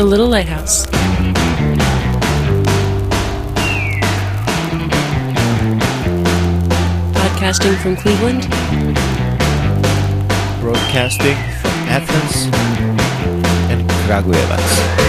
The Little Lighthouse. Podcasting from Cleveland. Broadcasting from Athens and Kragujevac.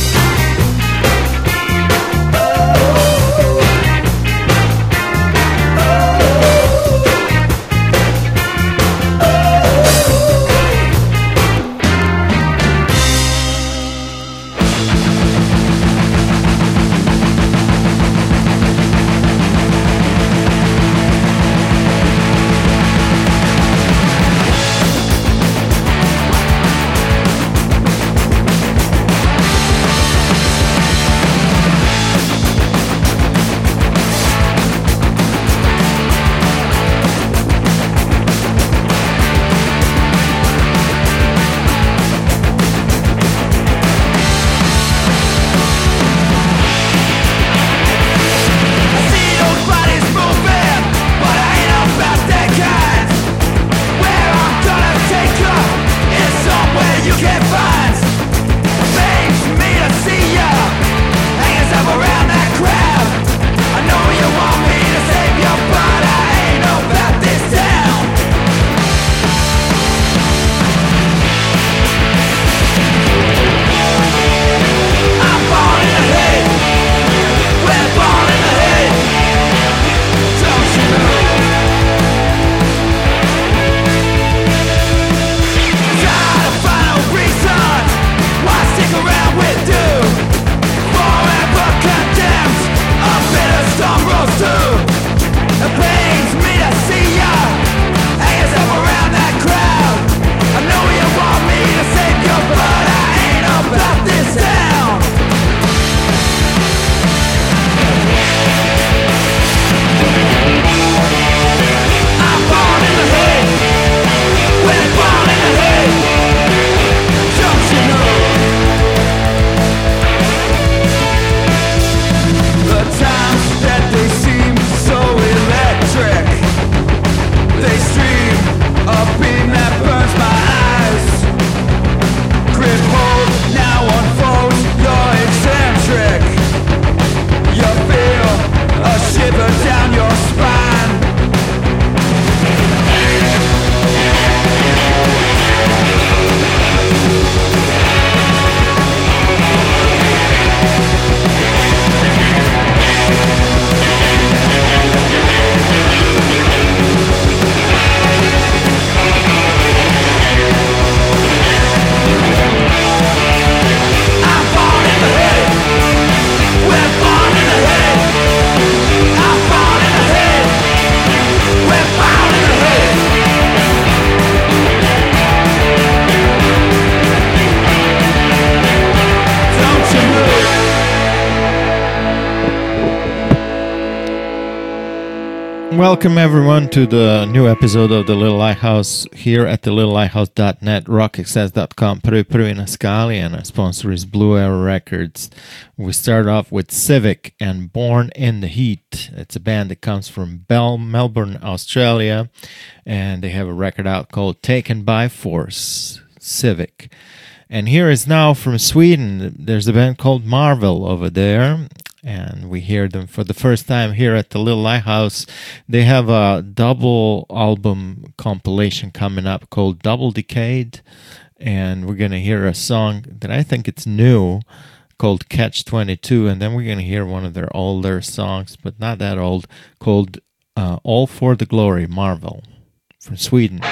Welcome everyone to the new episode of The Little Lighthouse here at thelittle.lighthouse.net, rockexcess.com, prvi na skali, and our sponsor is Blue Arrow Records. We start off with Civic and Born in the Heat. It's a band that comes from Melbourne, Australia, and they have a record out called Taken by Force, Civic. And here is now from Sweden, there's a band called Marvel over there. And we hear them for the first time here at the Little Lighthouse. They have a double album compilation coming up called Double Decade, and we're going to hear a song that I think it's new called Catch 22, and then we're going to hear one of their older songs, but not that old, called All for the Glory, Marvel, from Sweden.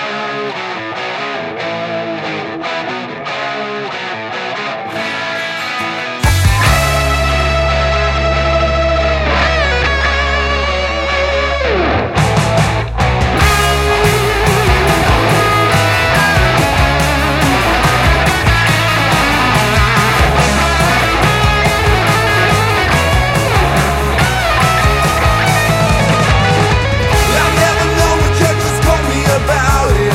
I'll never know what you just told me about it.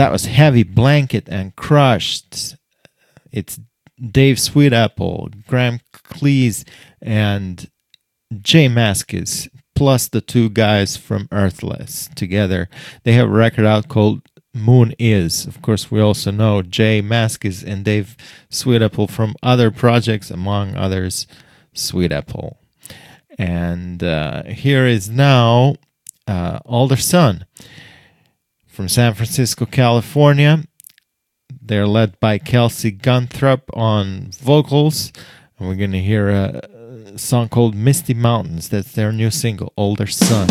that was Heavy Blanket and Crushed. It's Dave Sweetapple, Graham Cleese, and Jay Mascis, plus the two guys from Earthless together. They have a record out called Moon Is. Of course, we also know Jay Mascis and Dave Sweetapple from other projects, among others, Sweetapple. And here is now Older Son from San Francisco, California. They're led by Kelsey Gunthrop on vocals. And we're going to hear a song called Misty Mountains. That's their new single, Older Son.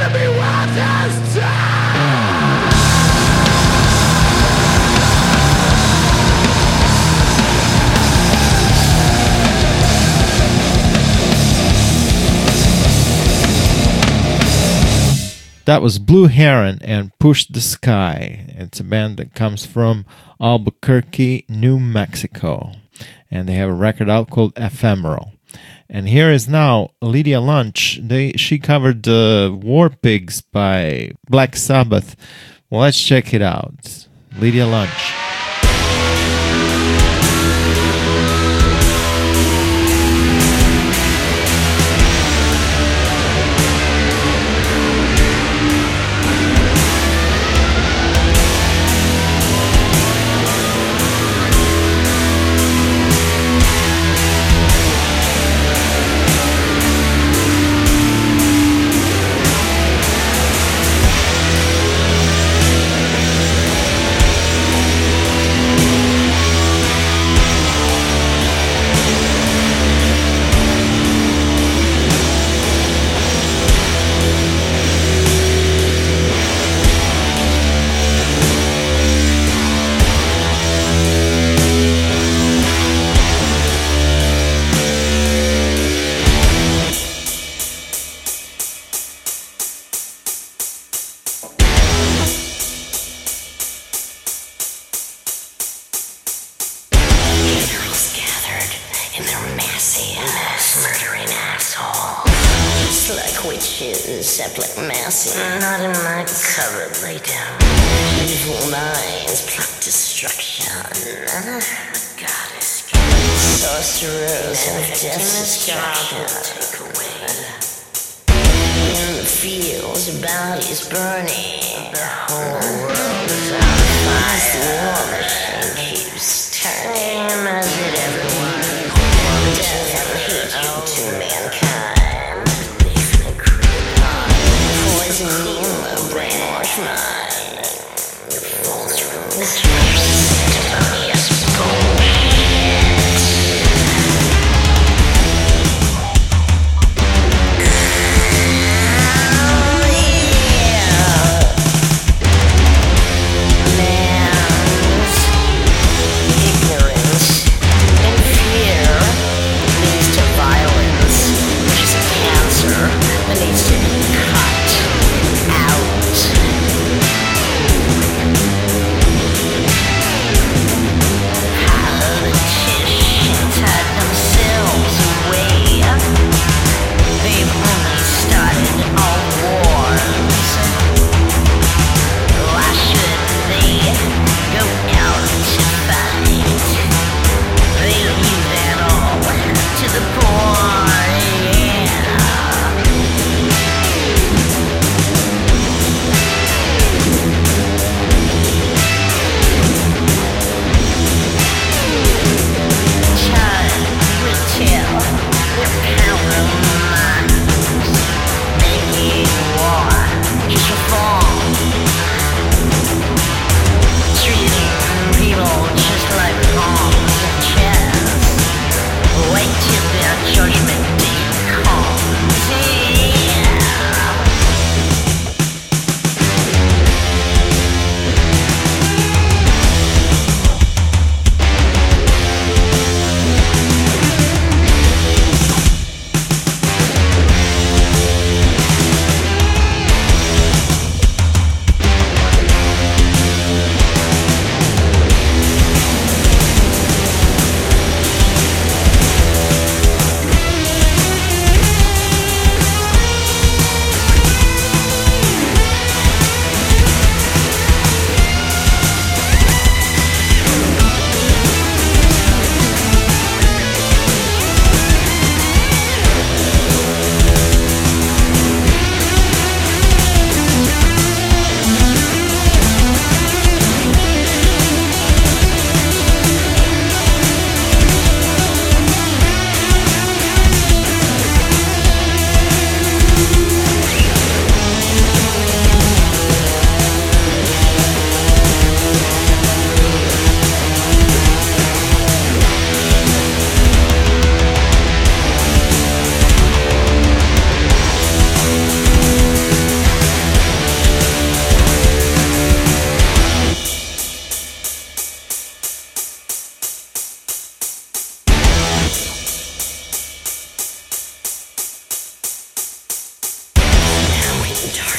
That was Blue Heron and Push the Sky. It's a band that comes from Albuquerque, New Mexico. And they have a record out called Ephemeral. And here is now Lydia Lunch. She covered War Pigs by Black Sabbath. Well, let's check it out. Lydia Lunch. Except like massive, not in my cover, lay down. Evil minds plot destruction. Goddess, sorcerers of destruction. Take away. In the fields, bodies burning. The whole world is on fire. The war machine keeps turning. As it ever was. Death and hate to mankind. Poison me in the brainwash mind. False rules. Yes, Man's ignorance and fear leads to violence.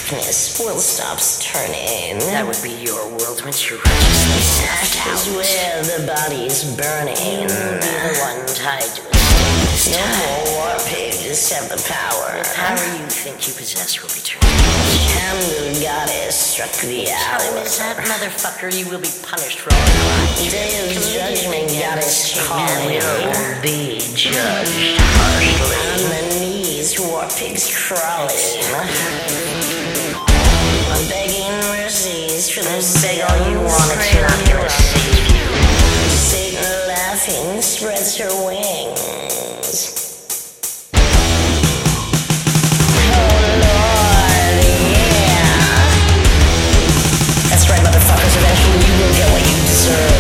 darkness will stop turning. That would be your world once you're righteously served That is out. where the body's burning. You'll be the one tied to a stake this No time. more war pigs have the power. The power you think you possess will return. Hand of the goddess struck the Time hour. is that, motherfucker. You will be punished for all your crimes. Day of judgment goddess calling. will be judged harshly. On the knees, war pigs crawling. Begging mercies for the Beg all you want, it's Satan not gonna save you. Satan laughing spreads her wings. Oh Lord, yeah. That's right, motherfuckers. Eventually you will get what you deserve.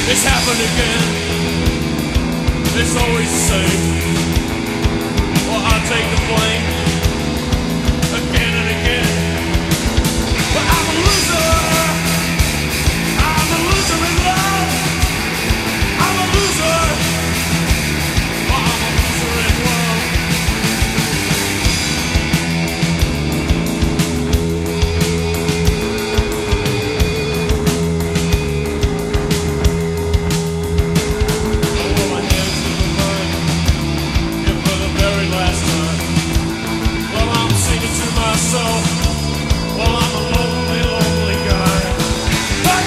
It's happened again. It's always the same. Well, I take the blame again and again. But I'm a loser. I'm a loser in love. I'm a loser. I'm a loser in love. Well, I'm a lonely, lonely guy. Hey!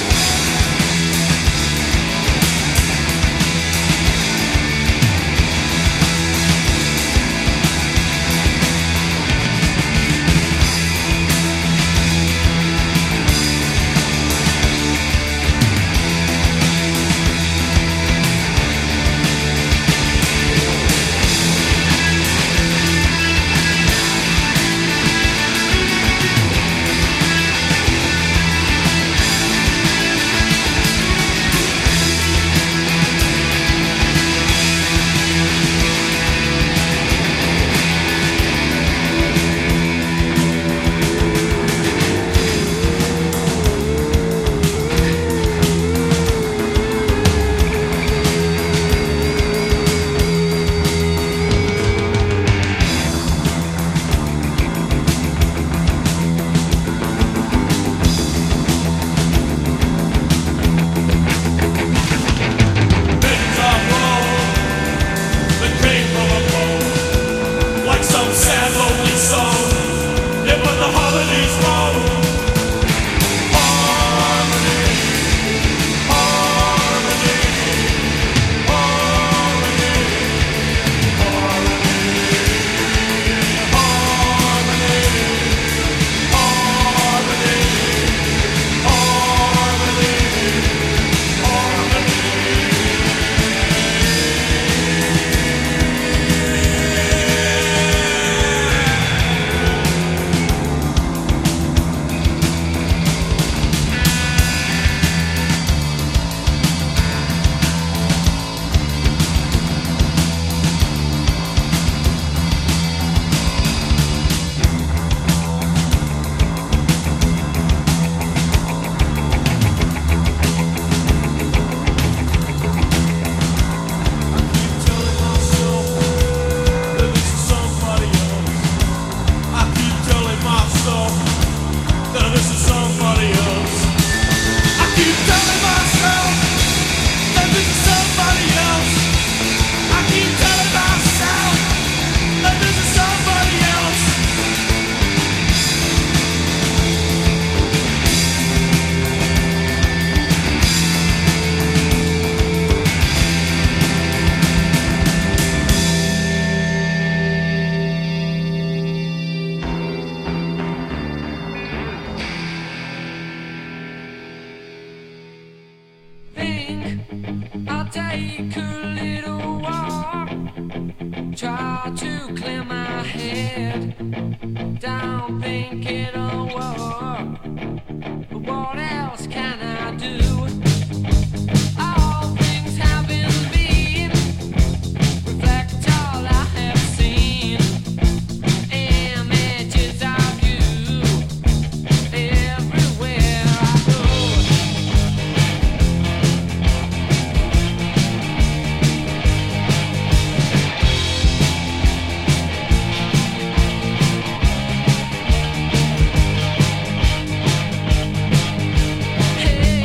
Hey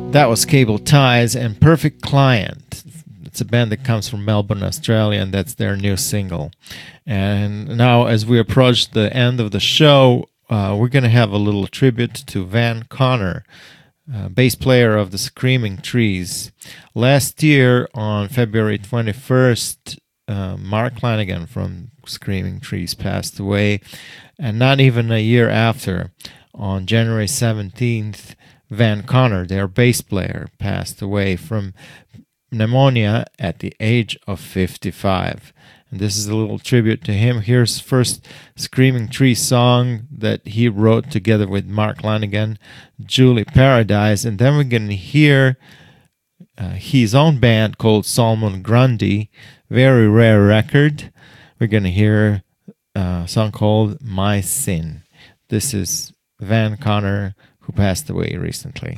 That was Cable Ties and Perfect Client. It's a band that comes from Melbourne, Australia, and that's their new single. And now, as we approach the end of the show, we're going to have a little tribute to Van Connor, bass player of the Screaming Trees. Last year, on February 21st, Mark Lanigan from Screaming Trees passed away. And not even a year after, on January 17th, Van Connor, their bass player, passed away from pneumonia at the age of 55. And this is a little tribute to him. Here's first Screaming Tree song that he wrote together with Mark Lanigan, Julie Paradise, and then we're going to hear his own band called Salmon Grundy, very rare record. We're going to hear a song called My Sin. This is Van Connor, who passed away recently.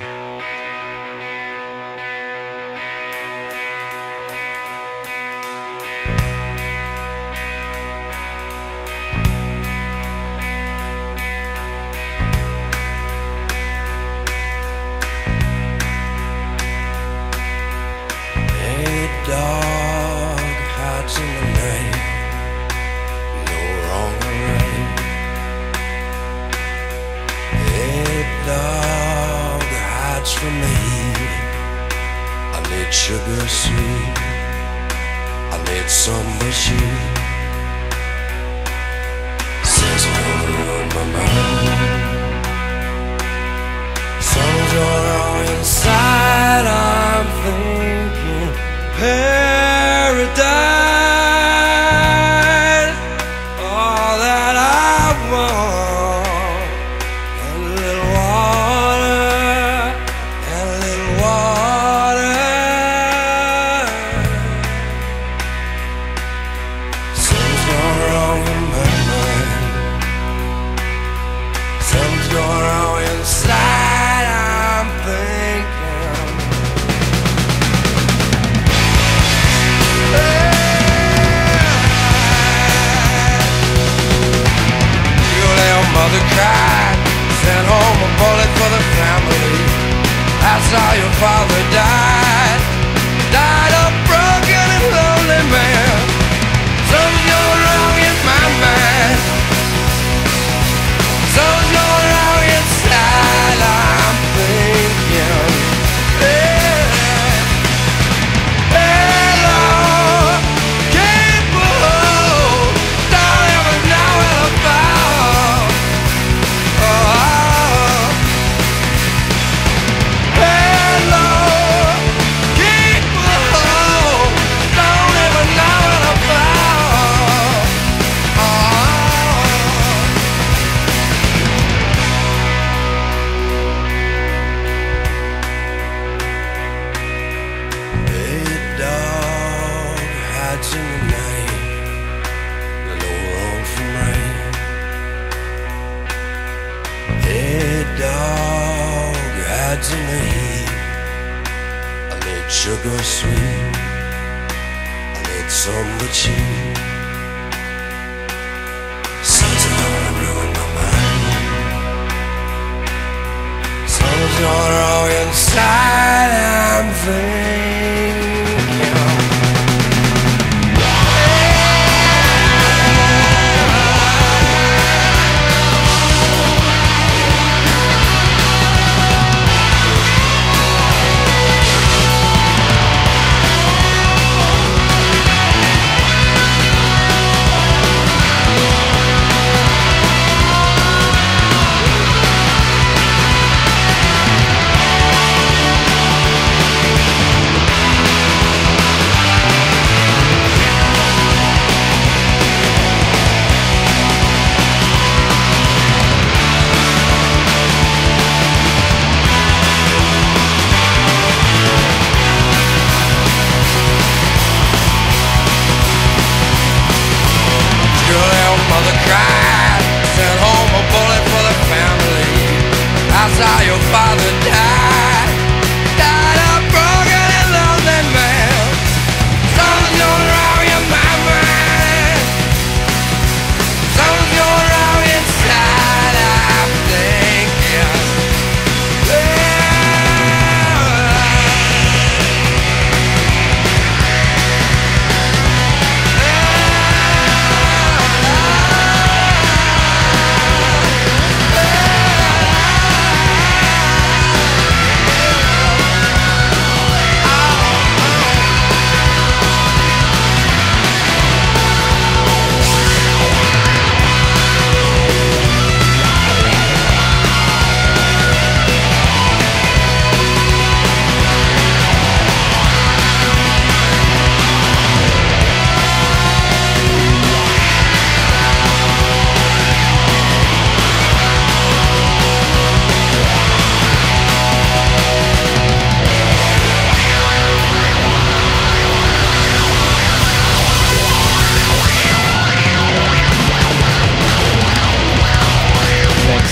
Sugar sweet, I need some but you. Says I'm gonna ruin my mind. Songs are all inside, I'm thinking paradise. All that I want, a little water, and a little water. Sent home a bullet for the family. That's how your father died. Died a broken and lonely man. Something's going wrong in my mind. Something's going wrong inside. I'm thinking, hey Lord, keep a hold. Don't ever know where to fall. Sugar sweet, I need some but you. Something's gonna ruin my mind. Something's gonna wrong inside, I'm thinking.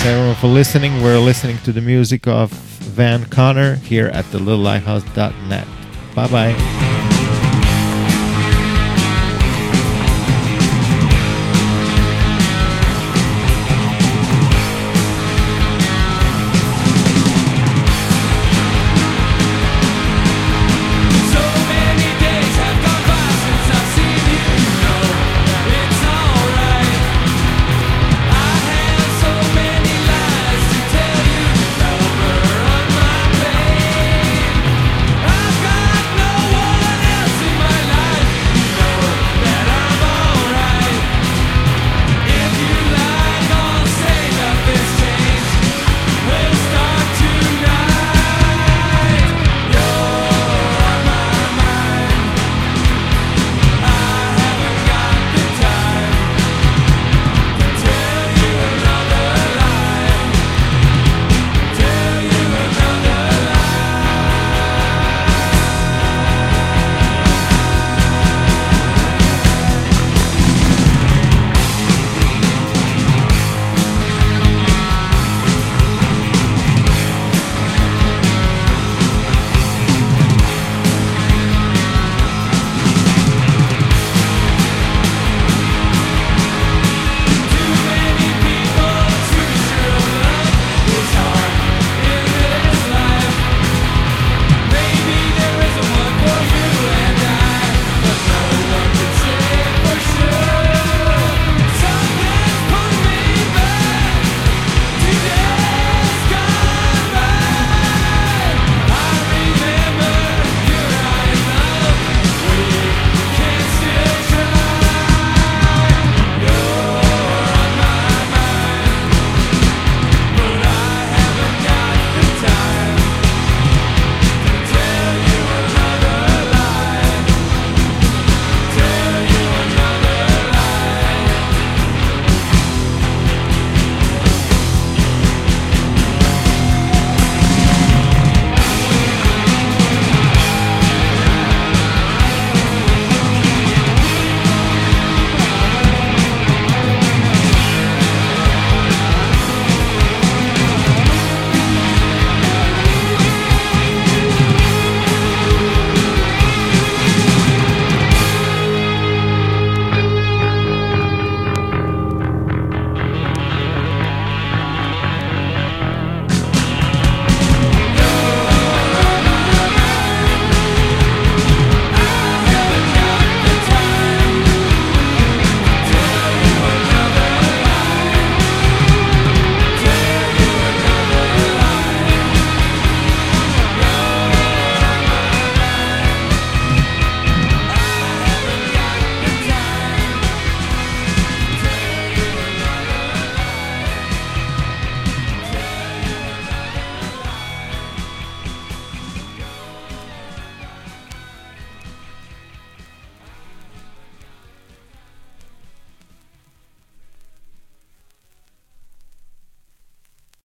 Thanks everyone for listening. We're listening to the music of Van Connor here at the littlelighthouse.net. Bye bye.